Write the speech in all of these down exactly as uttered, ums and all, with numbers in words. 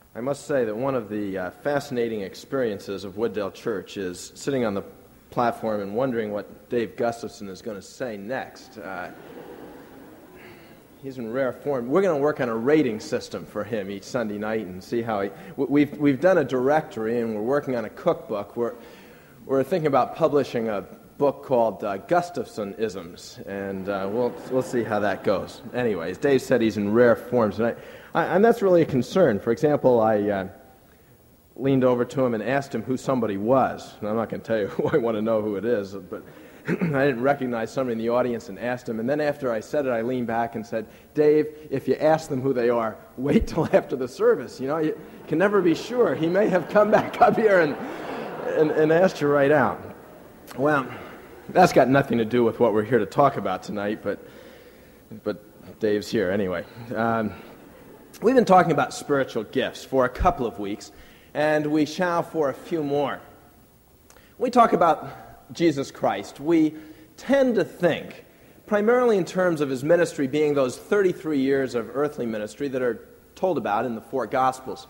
I must say that one of the uh, fascinating experiences of Wooddale Church is sitting on the platform and wondering what Dave Gustafson is going to say next. Uh, he's in rare form. We're going to work on a rating system for him each Sunday night and see how he... We've, we've done a directory and we're working on a cookbook. We're, we're thinking about publishing a book called uh, Gustafson-isms, and uh, we'll, we'll see how that goes. Anyways, Dave said he's in rare form tonight. I, and that's really a concern. For example, I uh, leaned over to him and asked him who somebody was. And I'm not going to tell you who I want to know who it is, but I didn't recognize somebody in the audience and asked him. And then after I said it, I leaned back and said, Dave, if you ask them who they are, wait till after the service. You know, you can never be sure. He may have come back up here and, and, and asked you right out. Well, that's got nothing to do with what we're here to talk about tonight, but, but Dave's here anyway. Um, We've been talking about spiritual gifts for a couple of weeks, and we shall for a few more. When we talk about Jesus Christ, we tend to think, primarily in terms of his ministry being those thirty-three years of earthly ministry that are told about in the four Gospels.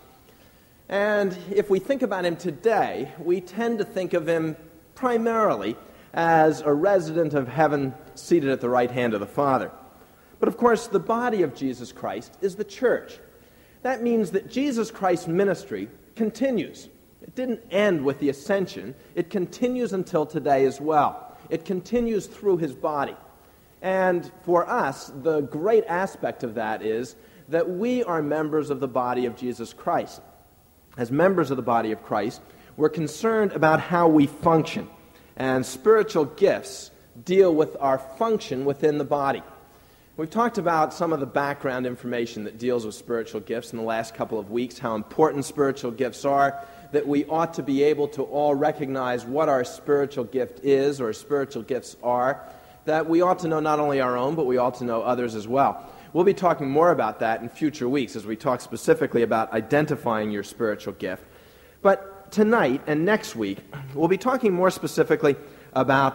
And if we think about him today, we tend to think of him primarily as a resident of heaven seated at the right hand of the Father. But of course, the body of Jesus Christ is the church. That means that Jesus Christ's ministry continues. It didn't end with the ascension. It continues until today as well. It continues through his body. And for us, the great aspect of that is that we are members of the body of Jesus Christ. As members of the body of Christ, we're concerned about how we function. And spiritual gifts deal with our function within the body. We've talked about some of the background information that deals with spiritual gifts in the last couple of weeks, how important spiritual gifts are, that we ought to be able to all recognize what our spiritual gift is or spiritual gifts are, that we ought to know not only our own, but we ought to know others as well. We'll be talking more about that in future weeks as we talk specifically about identifying your spiritual gift. But tonight and next week, we'll be talking more specifically about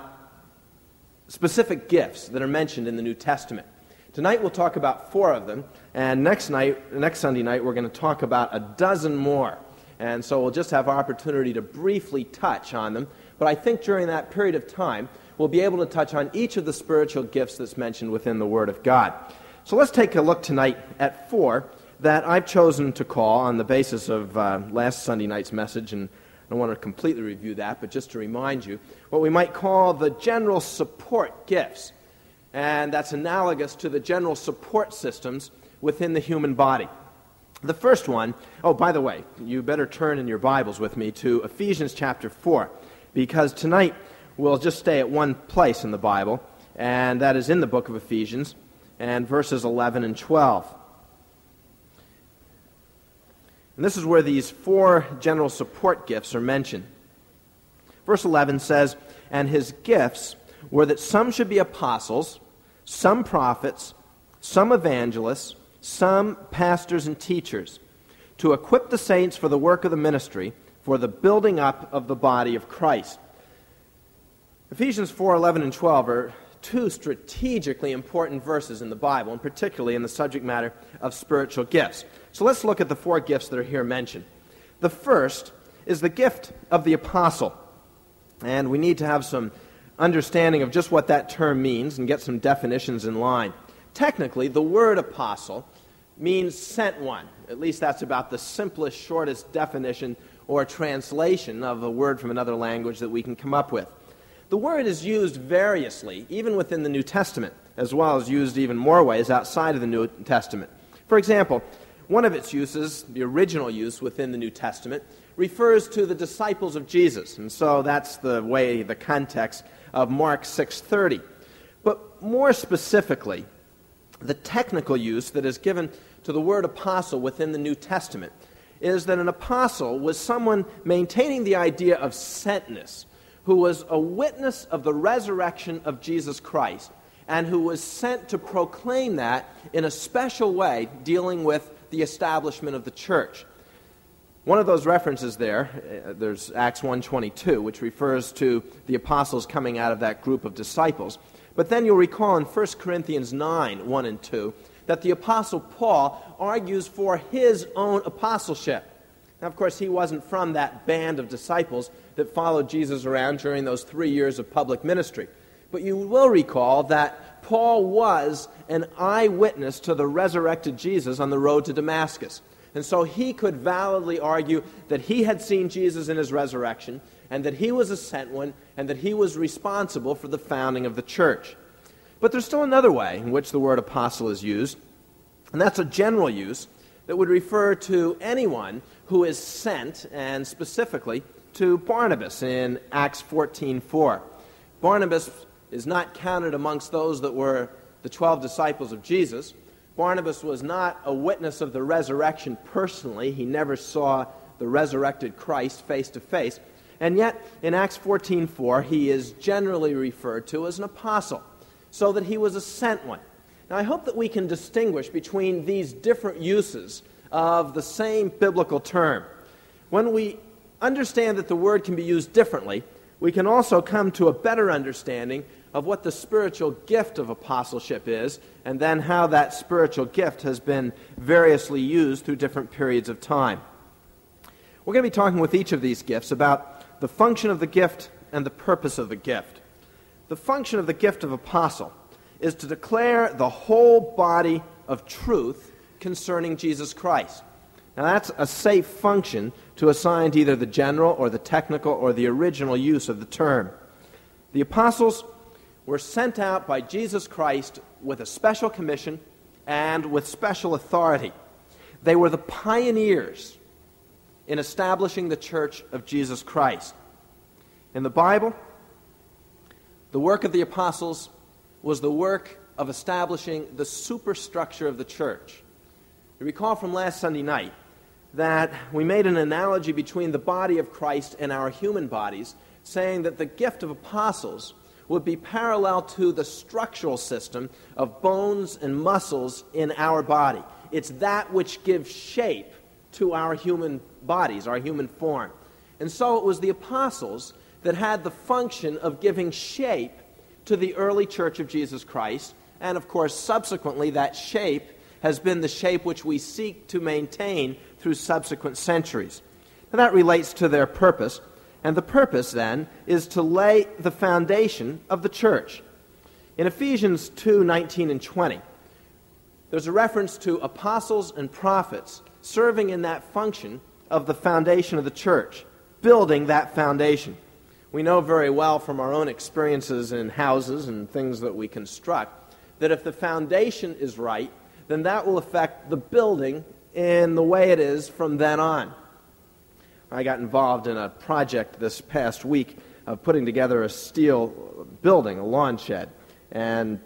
specific gifts that are mentioned in the New Testament. Tonight we'll talk about four of them, and next night, next Sunday night, we're going to talk about a dozen more. And so we'll just have our opportunity to briefly touch on them. But I think during that period of time, we'll be able to touch on each of the spiritual gifts that's mentioned within the Word of God. So let's take a look tonight at four that I've chosen to call on the basis of uh, last Sunday night's message, and I don't want to completely review that, but just to remind you, what we might call the general support gifts. And that's analogous to the general support systems within the human body. The first one, oh, by the way, you better turn in your Bibles with me to Ephesians chapter four, because tonight we'll just stay at one place in the Bible, and that is in the book of Ephesians, and verses eleven and twelve. And this is where these four general support gifts are mentioned. Verse eleven says, "And his gifts were that some should be apostles, some prophets, some evangelists, some pastors and teachers, to equip the saints for the work of the ministry, for the building up of the body of Christ." Ephesians four, eleven, and twelve are two strategically important verses in the Bible, and particularly in the subject matter of spiritual gifts. So let's look at the four gifts that are here mentioned. The first is the gift of the apostle, and we need to have some understanding of just what that term means and get some definitions in line. Technically, the word apostle means sent one. At least that's about the simplest, shortest definition or translation of a word from another language that we can come up with. The word is used variously, even within the New Testament, as well as used even more ways outside of the New Testament. For example, one of its uses, the original use within the New Testament, refers to the disciples of Jesus, and so that's the way, the context of Mark six thirty. But more specifically, the technical use that is given to the word apostle within the New Testament is that an apostle was someone maintaining the idea of sentness, who was a witness of the resurrection of Jesus Christ, and who was sent to proclaim that in a special way, dealing with the establishment of the church. One of those references there, uh, there's Acts one twenty-two, which refers to the apostles coming out of that group of disciples. But then you'll recall in First Corinthians nine, one and two, that the apostle Paul argues for his own apostleship. Now, of course, he wasn't from that band of disciples that followed Jesus around during those three years of public ministry. But you will recall that Paul was an eyewitness to the resurrected Jesus on the road to Damascus. And so he could validly argue that he had seen Jesus in his resurrection, and that he was a sent one, and that he was responsible for the founding of the church. But there's still another way in which the word apostle is used, and that's a general use that would refer to anyone who is sent, and specifically to Barnabas in Acts fourteen four. Barnabas is not counted amongst those that were the twelve disciples of Jesus. Barnabas was not a witness of the resurrection personally. He never saw the resurrected Christ face to face. And yet, in Acts fourteen four, he is generally referred to as an apostle, so that he was a sent one. Now, I hope that we can distinguish between these different uses of the same biblical term. When we understand that the word can be used differently, we can also come to a better understanding of what the spiritual gift of apostleship is, and then how that spiritual gift has been variously used through different periods of time. We're going to be talking with each of these gifts about the function of the gift and the purpose of the gift. The function of the gift of apostle is to declare the whole body of truth concerning Jesus Christ. Now, that's a safe function to assign to either the general or the technical or the original use of the term. The apostles were sent out by Jesus Christ with a special commission and with special authority. They were the pioneers in establishing the church of Jesus Christ. In the Bible, the work of the apostles was the work of establishing the superstructure of the church. You recall from last Sunday night that we made an analogy between the body of Christ and our human bodies, saying that the gift of apostles would be parallel to the structural system of bones and muscles in our body. It's that which gives shape to our human bodies, our human form. And so it was the apostles that had the function of giving shape to the early church of Jesus Christ, and of course subsequently that shape has been the shape which we seek to maintain through subsequent centuries. Now that relates to their purpose, and the purpose then is to lay the foundation of the church. In Ephesians two nineteen and twenty, there's a reference to apostles and prophets serving in that function of the foundation of the church, building that foundation. We know very well from our own experiences in houses and things that we construct that if the foundation is right, then that will affect the building in the way it is from then on. I got involved in a project this past week of putting together a steel building, a lawn shed, and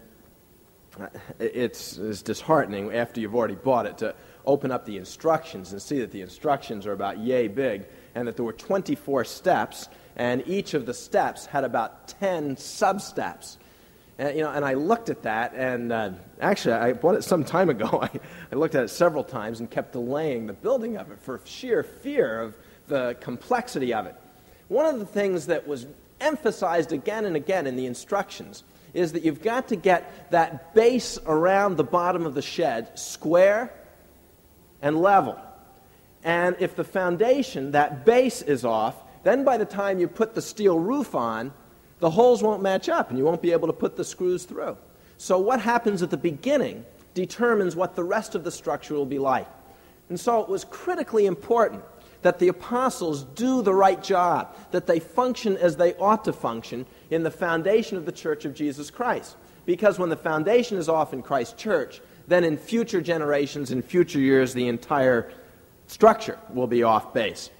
it's, it's disheartening after you've already bought it to open up the instructions and see that the instructions are about yay big, and that there were twenty-four steps, and each of the steps had about ten sub-steps. And, you know, and I looked at that, and uh, actually, I bought it some time ago. I, I looked at it several times and kept delaying the building of it for sheer fear of the complexity of it. One of the things that was emphasized again and again in the instructions is that you've got to get that base around the bottom of the shed square and level. And if the foundation, that base, is off, then by the time you put the steel roof on, the holes won't match up and you won't be able to put the screws through. So what happens at the beginning determines what the rest of the structure will be like. And so it was critically important that the apostles do the right job, that they function as they ought to function in the foundation of the church of Jesus Christ. Because when the foundation is off in Christ's church, then in future generations, in future years, the entire structure will be off base.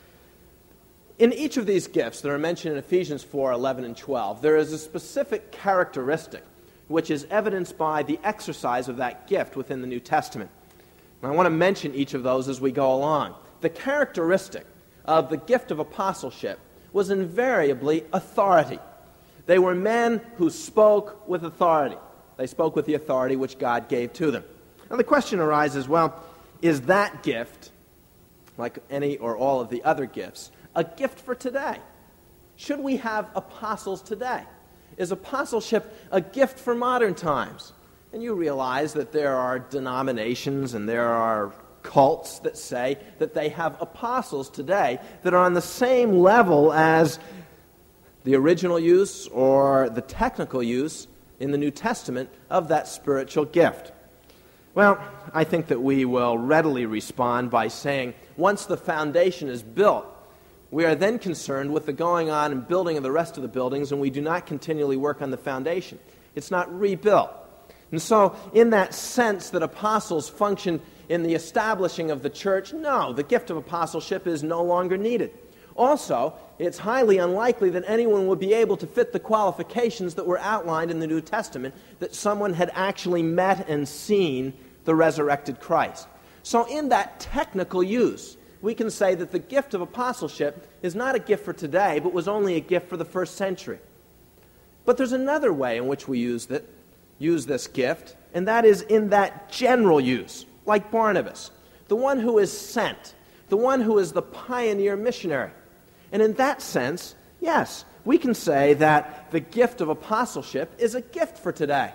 In each of these gifts that are mentioned in Ephesians four, eleven, and twelve, there is a specific characteristic which is evidenced by the exercise of that gift within the New Testament. And I want to mention each of those as we go along. The characteristic of the gift of apostleship was invariably authority. They were men who spoke with authority. They spoke with the authority which God gave to them. Now the question arises, well, is that gift, like any or all of the other gifts, a gift for today? Should we have apostles today? Is apostleship a gift for modern times? And you realize that there are denominations and there are cults that say that they have apostles today that are on the same level as the original use or the technical use in the New Testament of that spiritual gift. Well, I think that we will readily respond by saying, once the foundation is built, we are then concerned with the going on and building of the rest of the buildings, and we do not continually work on the foundation. It's not rebuilt. And so, in that sense that apostles function in the establishing of the church, no, the gift of apostleship is no longer needed. Also, it's highly unlikely that anyone would be able to fit the qualifications that were outlined in the New Testament, that someone had actually met and seen the resurrected Christ. So in that technical use, we can say that the gift of apostleship is not a gift for today, but was only a gift for the first century. But there's another way in which we use it, use this gift, and that is in that general use, like Barnabas, the one who is sent, the one who is the pioneer missionary. And in that sense, yes, we can say that the gift of apostleship is a gift for today.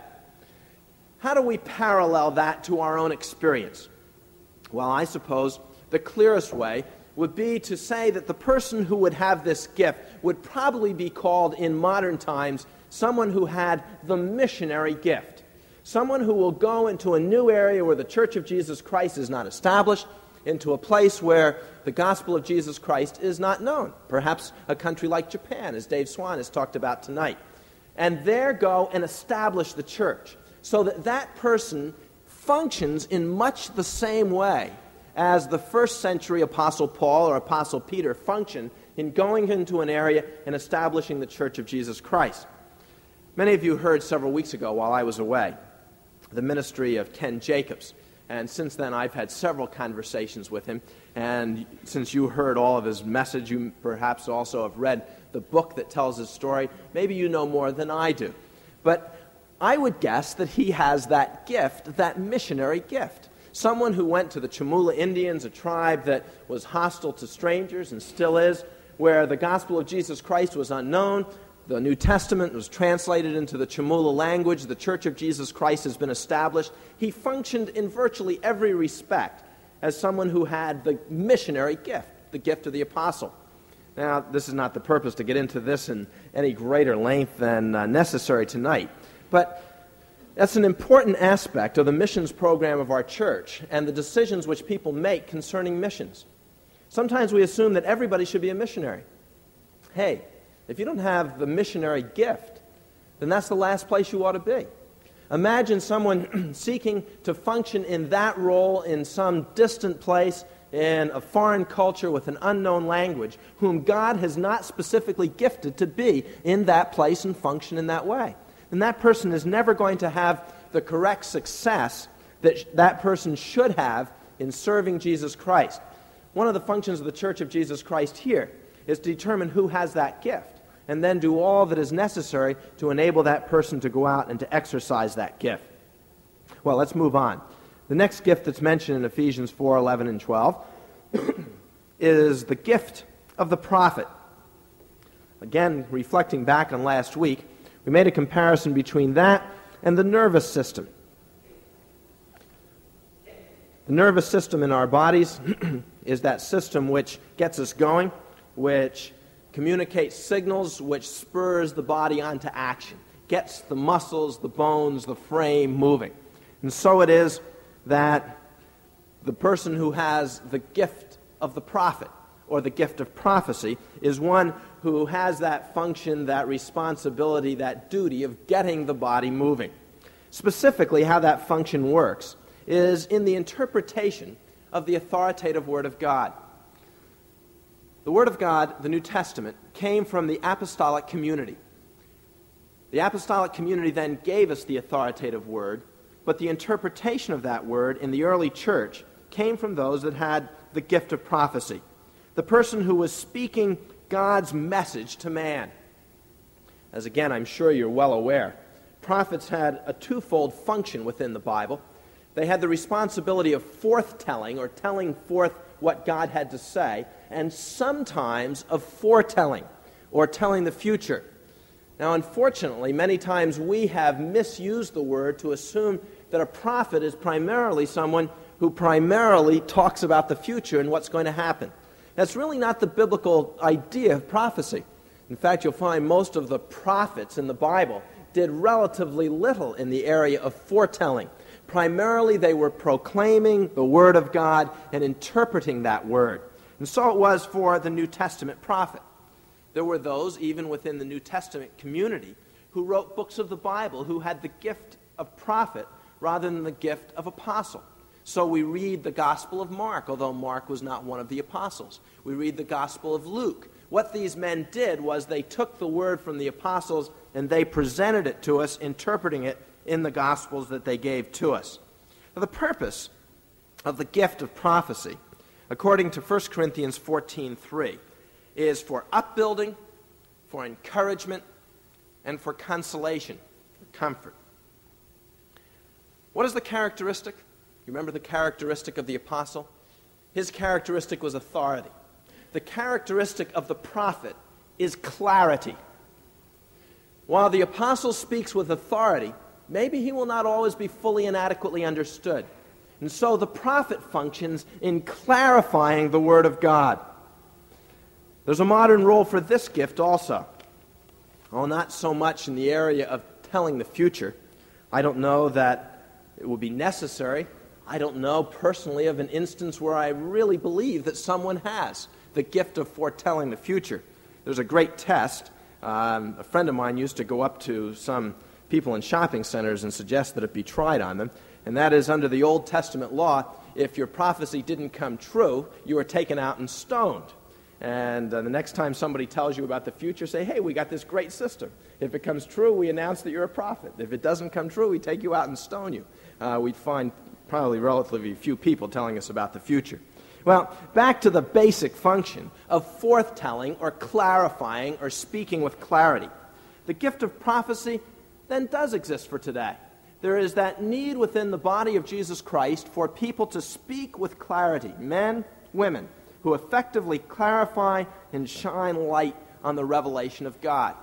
How do we parallel that to our own experience? Well, I suppose the clearest way would be to say that the person who would have this gift would probably be called in modern times someone who had the missionary gift. Someone who will go into a new area where the Church of Jesus Christ is not established, into a place where the gospel of Jesus Christ is not known. Perhaps a country like Japan, as Dave Swan has talked about tonight. And there go and establish the church, so that that person functions in much the same way as the first century Apostle Paul or Apostle Peter functioned in going into an area and establishing the Church of Jesus Christ. Many of you heard several weeks ago while I was away the ministry of Ken Jacobs. And since then, I've had several conversations with him. And since you heard all of his message, you perhaps also have read the book that tells his story. Maybe you know more than I do. But I would guess that he has that gift, that missionary gift. Someone who went to the Chamula Indians, a tribe that was hostile to strangers and still is, where the gospel of Jesus Christ was unknown. The New Testament was translated into the Chamula language. The Church of Jesus Christ has been established. He functioned in virtually every respect as someone who had the missionary gift, the gift of the apostle. Now, this is not the purpose to get into this in any greater length than uh, necessary tonight, but that's an important aspect of the missions program of our church and the decisions which people make concerning missions. Sometimes we assume that everybody should be a missionary. Hey, if you don't have the missionary gift, then that's the last place you ought to be. Imagine someone seeking to function in that role in some distant place in a foreign culture with an unknown language, whom God has not specifically gifted to be in that place and function in that way. And that person is never going to have the correct success that that person should have in serving Jesus Christ. One of the functions of the Church of Jesus Christ here is to determine who has that gift, and then do all that is necessary to enable that person to go out and to exercise that gift. Well, let's move on. The next gift that's mentioned in Ephesians four, eleven, and twelve is the gift of the prophet. Again, reflecting back on last week, we made a comparison between that and the nervous system. The nervous system in our bodies is that system which gets us going, which communicates signals, which spurs the body onto action, gets the muscles, the bones, the frame moving. And so it is that the person who has the gift of the prophet, or the gift of prophecy, is one who has that function, that responsibility, that duty of getting the body moving. Specifically, how that function works is in the interpretation of the authoritative Word of God. The Word of God, the New Testament, came from the apostolic community. The apostolic community then gave us the authoritative Word, but the interpretation of that Word in the early church came from those that had the gift of prophecy. The person who was speaking God's message to man. As again, I'm sure you're well aware, prophets had a twofold function within the Bible. They had the responsibility of forthtelling, or telling forth what God had to say, and sometimes of foretelling, or telling the future. Now, unfortunately, many times we have misused the word to assume that a prophet is primarily someone who primarily talks about the future and what's going to happen. That's really not the biblical idea of prophecy. In fact, you'll find most of the prophets in the Bible did relatively little in the area of foretelling. Primarily, they were proclaiming the Word of God and interpreting that Word. And so it was for the New Testament prophet. There were those, even within the New Testament community, who wrote books of the Bible who had the gift of prophet rather than the gift of apostle. So we read the Gospel of Mark, although Mark was not one of the apostles. We read the Gospel of Luke. What these men did was they took the word from the apostles and they presented it to us, interpreting it in the Gospels that they gave to us. Now, the purpose of the gift of prophecy, according to First Corinthians fourteen three, is for upbuilding, for encouragement, and for consolation, for comfort. What is the characteristic? You remember the characteristic of the apostle? His characteristic was authority. The characteristic of the prophet is clarity. While the apostle speaks with authority, maybe he will not always be fully and adequately understood. And so the prophet functions in clarifying the Word of God. There's a modern role for this gift also. Oh, not so much in the area of telling the future. I don't know that it will be necessary. I don't know personally of an instance where I really believe that someone has the gift of foretelling the future. There's a great test. Um, a friend of mine used to go up to some people in shopping centers and suggest that it be tried on them, and that is under the Old Testament law, if your prophecy didn't come true, you were taken out and stoned. And uh, the next time somebody tells you about the future, say, hey, we got this great system. If it comes true, we announce that you're a prophet. If it doesn't come true, we take you out and stone you. Uh, we'd find probably relatively few people telling us about the future. Well, back to the basic function of foretelling or clarifying or speaking with clarity. The gift of prophecy then does exist for today. There is that need within the body of Jesus Christ for people to speak with clarity, men, women, who effectively clarify and shine light on the revelation of God.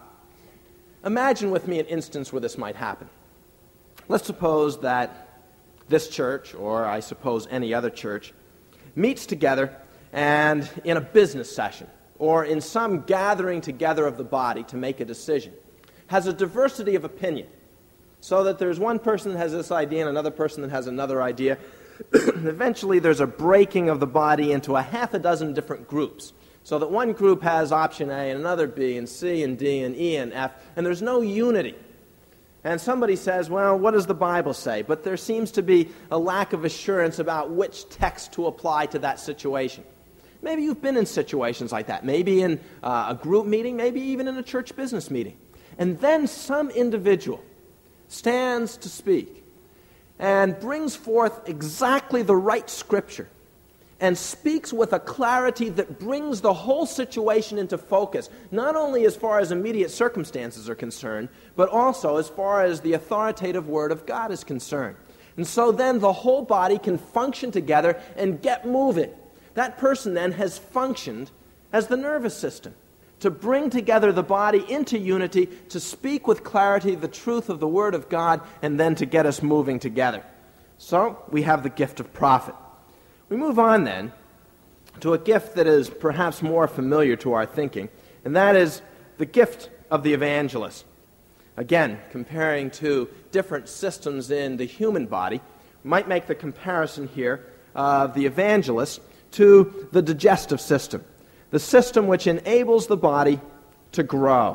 Imagine with me an instance where this might happen. Let's suppose that this church, or I suppose any other church, meets together and in a business session or in some gathering together of the body to make a decision, has a diversity of opinion, so that there's one person that has this idea and another person that has another idea. Eventually there's a breaking of the body into a half a dozen different groups, so that one group has option A and another B and C and D and E and F, and there's no unity. And somebody says, well, what does the Bible say? But there seems to be a lack of assurance about which text to apply to that situation. Maybe you've been in situations like that, maybe in uh, a group meeting, maybe even in a church business meeting. And then some individual stands to speak and brings forth exactly the right scripture and speaks with a clarity that brings the whole situation into focus, not only as far as immediate circumstances are concerned, but also as far as the authoritative Word of God is concerned. And so then the whole body can function together and get moving. That person then has functioned as the nervous system to bring together the body into unity, to speak with clarity the truth of the Word of God, and then to get us moving together. So we have the gift of prophet. We move on then to a gift that is perhaps more familiar to our thinking, and that is the gift of the evangelist. Again, comparing to different systems in the human body, we might make the comparison here of the evangelist to the digestive system, the system which enables the body to grow.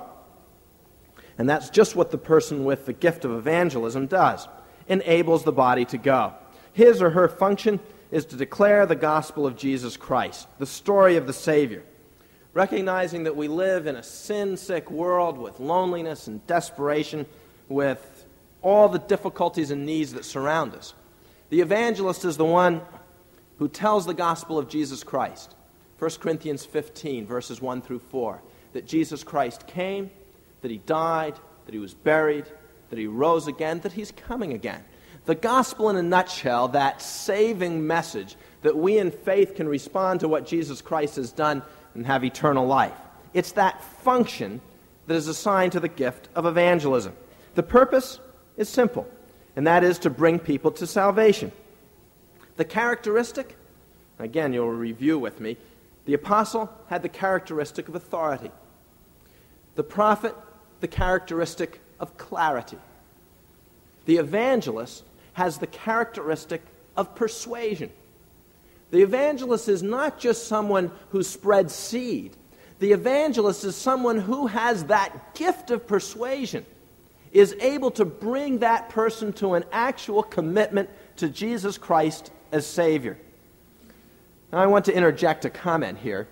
And that's just what the person with the gift of evangelism does, enables the body to go. His or her function is to declare the gospel of Jesus Christ, the story of the Savior, recognizing that we live in a sin-sick world with loneliness and desperation, with all the difficulties and needs that surround us. The evangelist is the one who tells the gospel of Jesus Christ. First Corinthians fifteen, verses one through four, that Jesus Christ came, that he died, that he was buried, that he rose again, that he's coming again. The gospel in a nutshell, that saving message that we in faith can respond to what Jesus Christ has done and have eternal life. It's that function that is assigned to the gift of evangelism. The purpose is simple, and that is to bring people to salvation. The characteristic, again, you'll review with me, the apostle had the characteristic of authority. The prophet, the characteristic of clarity. The evangelist has the characteristic of persuasion. The evangelist is not just someone who spreads seed. The evangelist is someone who has that gift of persuasion, is able to bring that person to an actual commitment to Jesus Christ as Savior. Now I want to interject a comment here,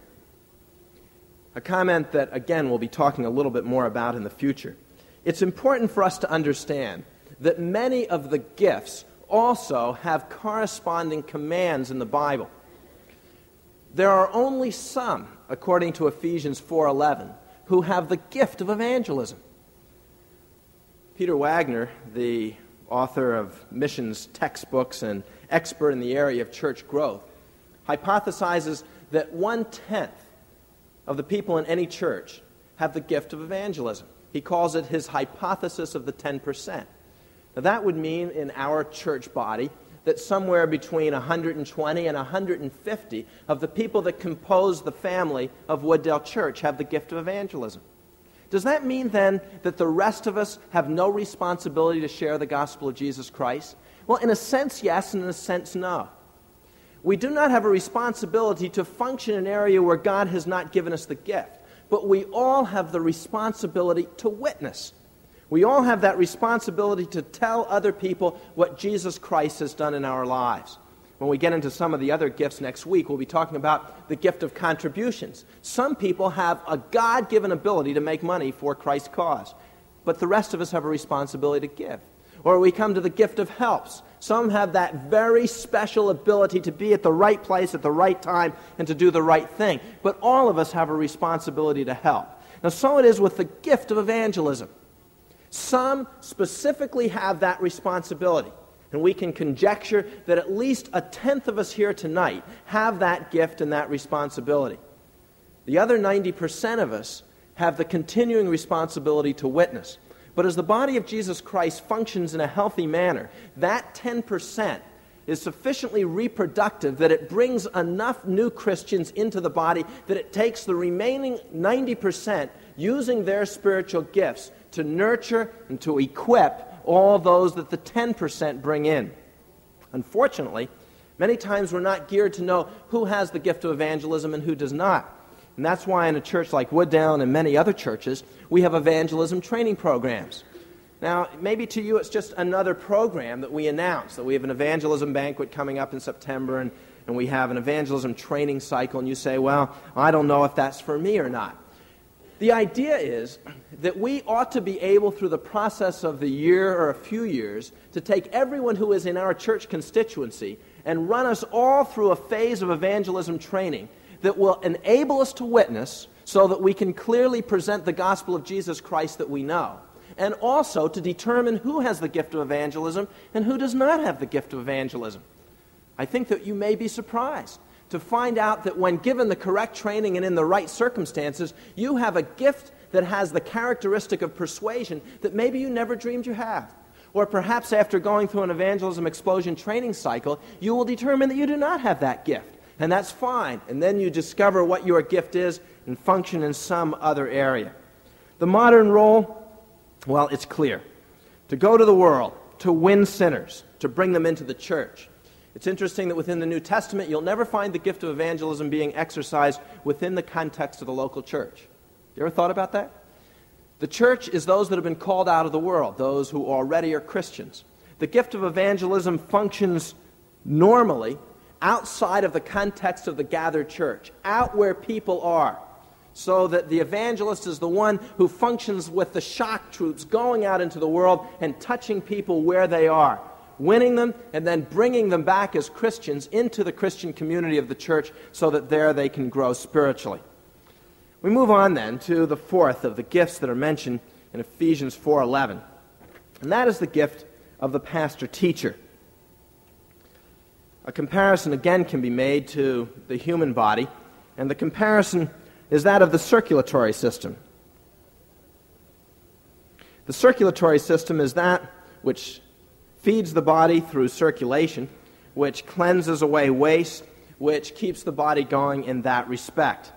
a comment that, again, we'll be talking a little bit more about in the future. It's important for us to understand that many of the gifts also have corresponding commands in the Bible. There are only some, according to Ephesians four eleven, who have the gift of evangelism. Peter Wagner, the author of missions textbooks and expert in the area of church growth, hypothesizes that one-tenth of the people in any church have the gift of evangelism. He calls it his hypothesis of the ten percent. Now that would mean in our church body that somewhere between one hundred twenty and one hundred fifty of the people that compose the family of Wooddale Church have the gift of evangelism. Does that mean then that the rest of us have no responsibility to share the gospel of Jesus Christ? Well, in a sense, yes, and in a sense, no. We do not have a responsibility to function in an area where God has not given us the gift, but we all have the responsibility to witness. We all have that responsibility to tell other people what Jesus Christ has done in our lives. When we get into some of the other gifts next week, we'll be talking about the gift of contributions. Some people have a God-given ability to make money for Christ's cause, but the rest of us have a responsibility to give. Or we come to the gift of helps. Some have that very special ability to be at the right place at the right time and to do the right thing. But all of us have a responsibility to help. Now, so it is with the gift of evangelism. Some specifically have that responsibility. And we can conjecture that at least a tenth of us here tonight have that gift and that responsibility. The other ninety percent of us have the continuing responsibility to witness. But as the body of Jesus Christ functions in a healthy manner, that ten percent is sufficiently reproductive that it brings enough new Christians into the body that it takes the remaining ninety percent using their spiritual gifts to nurture and to equip all those that the ten percent bring in. Unfortunately, many times we're not geared to know who has the gift of evangelism and who does not. And that's why in a church like Wooddale and many other churches, we have evangelism training programs. Now, maybe to you it's just another program that we announce, that we have an evangelism banquet coming up in September, and, and we have an evangelism training cycle, and you say, well, I don't know if that's for me or not. The idea is that we ought to be able, through the process of the year or a few years, to take everyone who is in our church constituency and run us all through a phase of evangelism training that will enable us to witness so that we can clearly present the gospel of Jesus Christ that we know, and also to determine who has the gift of evangelism and who does not have the gift of evangelism. I think that you may be surprised to find out that when given the correct training and in the right circumstances, you have a gift that has the characteristic of persuasion that maybe you never dreamed you have. Or perhaps after going through an evangelism explosion training cycle, you will determine that you do not have that gift. And that's fine. And then you discover what your gift is and function in some other area. The modern role, well, it's clear. To go to the world, to win sinners, to bring them into the church. It's interesting that within the New Testament, you'll never find the gift of evangelism being exercised within the context of the local church. You ever thought about that? The church is those that have been called out of the world, those who already are Christians. The gift of evangelism functions normally outside of the context of the gathered church, out where people are, so that the evangelist is the one who functions with the shock troops going out into the world and touching people where they are, winning them and then bringing them back as Christians into the Christian community of the church so that there they can grow spiritually. We move on then to the fourth of the gifts that are mentioned in Ephesians four eleven, and that is the gift of the pastor-teacher. A comparison again can be made to the human body, and the comparison is that of the circulatory system. The circulatory system is that which feeds the body through circulation. which cleanses away waste, which keeps the body going in that respect.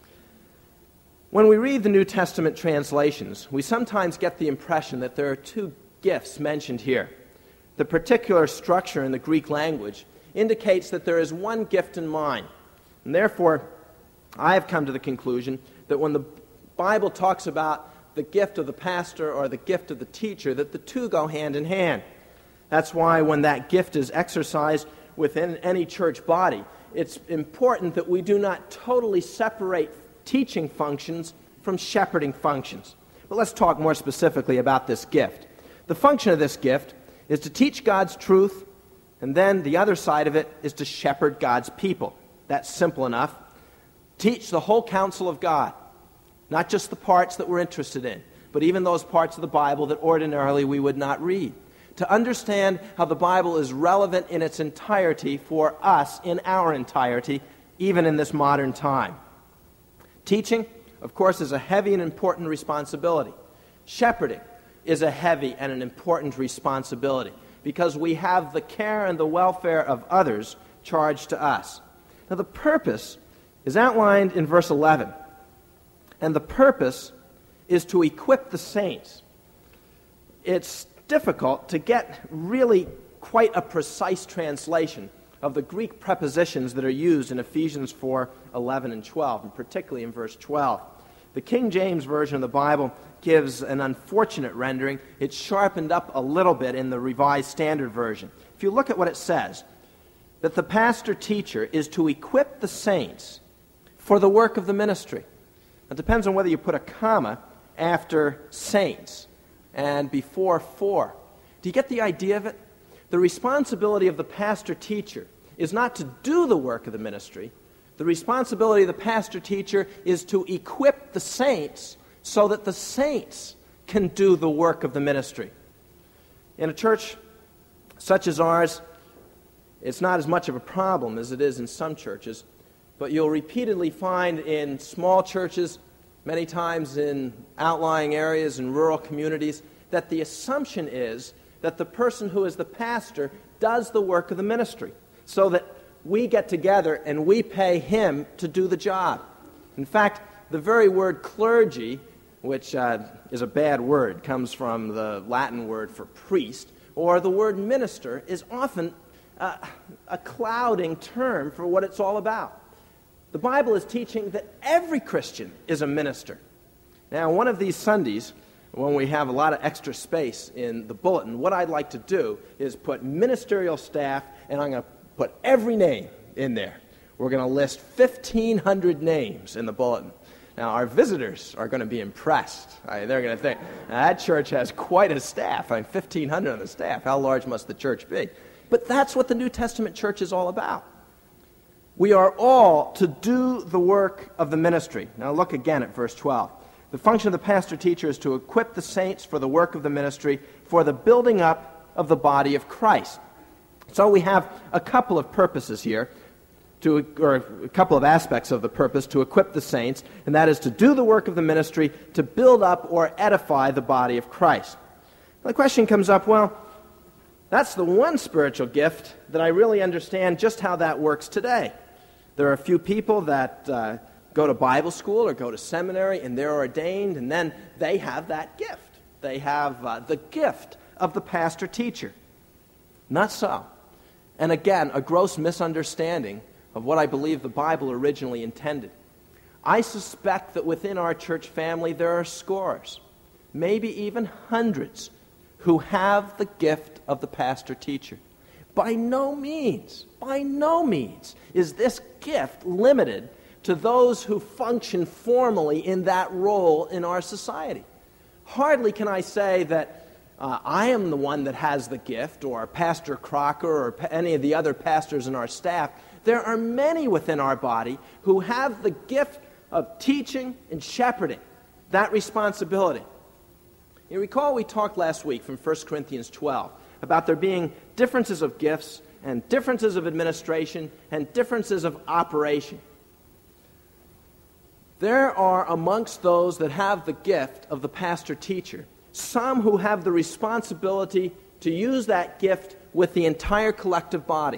When we read the New Testament translations, we sometimes get the impression that there are two gifts mentioned here. The particular structure in the Greek language indicates that there is one gift in mind. And therefore, I have come to the conclusion that when the Bible talks about the gift of the pastor or the gift of the teacher, that the two go hand in hand. That's why when that gift is exercised within any church body, it's important that we do not totally separate teaching functions from shepherding functions. But let's talk more specifically about this gift. The function of this gift is to teach God's truth, and then the other side of it is to shepherd God's people. That's simple enough. Teach the whole counsel of God, not just the parts that we're interested in, but even those parts of the Bible that ordinarily we would not read. To understand how the Bible is relevant in its entirety for us in our entirety, even in this modern time. Teaching, of course, is a heavy and important responsibility. Shepherding is a heavy and an important responsibility because we have the care and the welfare of others charged to us. Now, the purpose is outlined in verse eleven, and the purpose is to equip the saints. It's difficult to get really quite a precise translation of the Greek prepositions that are used in Ephesians four, eleven, and twelve, and particularly in verse twelve. The King James Version of the Bible gives an unfortunate rendering. It's sharpened up a little bit in the Revised Standard Version. If you look at what it says, that the pastor-teacher is to equip the saints for the work of the ministry. It depends on whether you put a comma after saints and before for. Do you get the idea of it? The responsibility of the pastor-teacher is not to do the work of the ministry. The responsibility of the pastor-teacher is to equip the saints so that the saints can do the work of the ministry. In a church such as ours, it's not as much of a problem as it is in some churches, but you'll repeatedly find in small churches, many times in outlying areas and rural communities, that the assumption is that the person who is the pastor does the work of the ministry, so that we get together and we pay him to do the job. In fact, the very word clergy, which uh, is a bad word, comes from the Latin word for priest, or the word minister, is often uh, a clouding term for what it's all about. The Bible is teaching that every Christian is a minister. Now, one of these Sundays, when we have a lot of extra space in the bulletin, what I'd like to do is put ministerial staff, and I'm going to put every name in there. We're going to list fifteen hundred names in the bulletin. Now, our visitors are going to be impressed. I mean, they're going to think, that church has quite a staff. I mean, fifteen hundred on the staff. How large must the church be? But that's what the New Testament church is all about. We are all to do the work of the ministry. Now, look again at verse twelve. The function of the pastor-teacher is to equip the saints for the work of the ministry, for the building up of the body of Christ. So we have a couple of purposes here, to, or a couple of aspects of the purpose to equip the saints, and that is to do the work of the ministry, to build up or edify the body of Christ. The question comes up, well, that's the one spiritual gift that I really understand just how that works today. There are a few people that uh, go to Bible school or go to seminary, and they're ordained, and then they have that gift. They have uh, the gift of the pastor-teacher. Not so. And again, a gross misunderstanding of what I believe the Bible originally intended. I suspect that within our church family there are scores, maybe even hundreds, who have the gift of the pastor-teacher. By no means, by no means is this gift limited to those who function formally in that role in our society. Hardly can I say that Uh, I am the one that has the gift, or Pastor Crocker, or pa- any of the other pastors in our staff. There are many within our body who have the gift of teaching and shepherding, that responsibility. You recall we talked last week from First Corinthians twelve about there being differences of gifts and differences of administration and differences of operation. There are amongst those that have the gift of the pastor-teacher some who have the responsibility to use that gift with the entire collective body.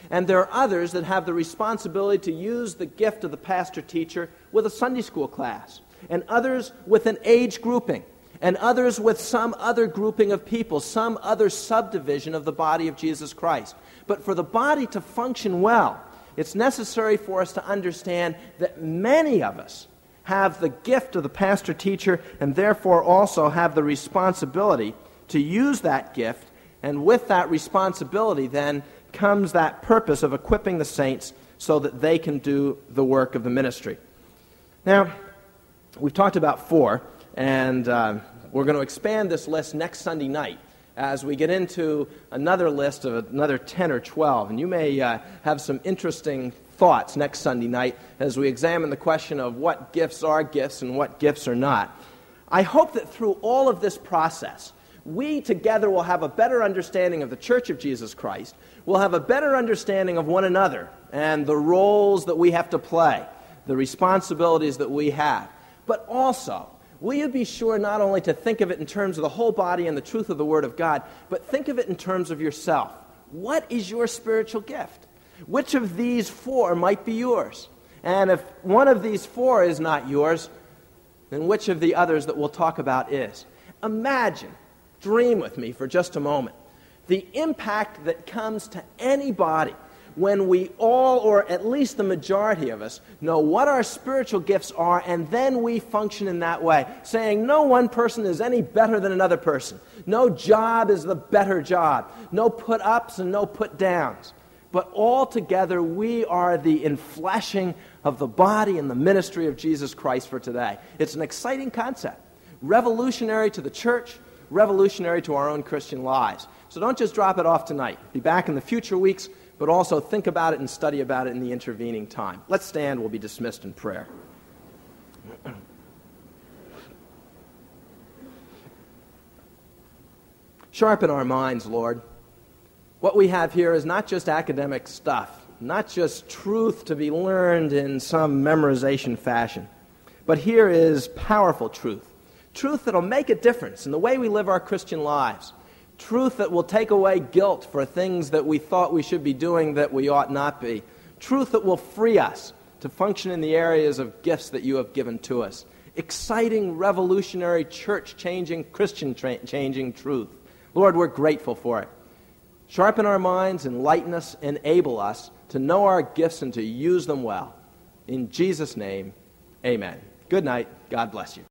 And there are others that have the responsibility to use the gift of the pastor-teacher with a Sunday school class, and others with an age grouping, and others with some other grouping of people, some other subdivision of the body of Jesus Christ. But for the body to function well, it's necessary for us to understand that many of us have the gift of the pastor-teacher and therefore also have the responsibility to use that gift, and with that responsibility then comes that purpose of equipping the saints so that they can do the work of the ministry. Now, we've talked about four, and uh, we're going to expand this list next Sunday night as we get into another list of another ten or twelve. And you may uh, have some interesting thoughts next Sunday night as we examine the question of what gifts are gifts and what gifts are not. I hope that through all of this process, we together will have a better understanding of the Church of Jesus Christ. We'll have a better understanding of one another and the roles that we have to play, the responsibilities that we have. But also, will you be sure not only to think of it in terms of the whole body and the truth of the Word of God, but think of it in terms of yourself. What is your spiritual gift? Which of these four might be yours? And if one of these four is not yours, then which of the others that we'll talk about is? Imagine, dream with me for just a moment, the impact that comes to anybody when we all, or at least the majority of us, know what our spiritual gifts are, and then we function in that way, saying no one person is any better than another person. No job is the better job. No put-ups and no put-downs. But all together, we are the infleshing of the body and the ministry of Jesus Christ for today. It's an exciting concept, revolutionary to the church, revolutionary to our own Christian lives. So don't just drop it off tonight. Be back in the future weeks, but also think about it and study about it in the intervening time. Let's stand. We'll be dismissed in prayer. Sharpen our minds, Lord. What we have here is not just academic stuff, not just truth to be learned in some memorization fashion, but here is powerful truth. Truth that will make a difference in the way we live our Christian lives. Truth that will take away guilt for things that we thought we should be doing that we ought not be. Truth that will free us to function in the areas of gifts that you have given to us. Exciting, revolutionary, church-changing, Christian-changing truth. Lord, we're grateful for it. Sharpen our minds, enlighten us, enable us to know our gifts and to use them well. In Jesus' name, amen. Good night. God bless you.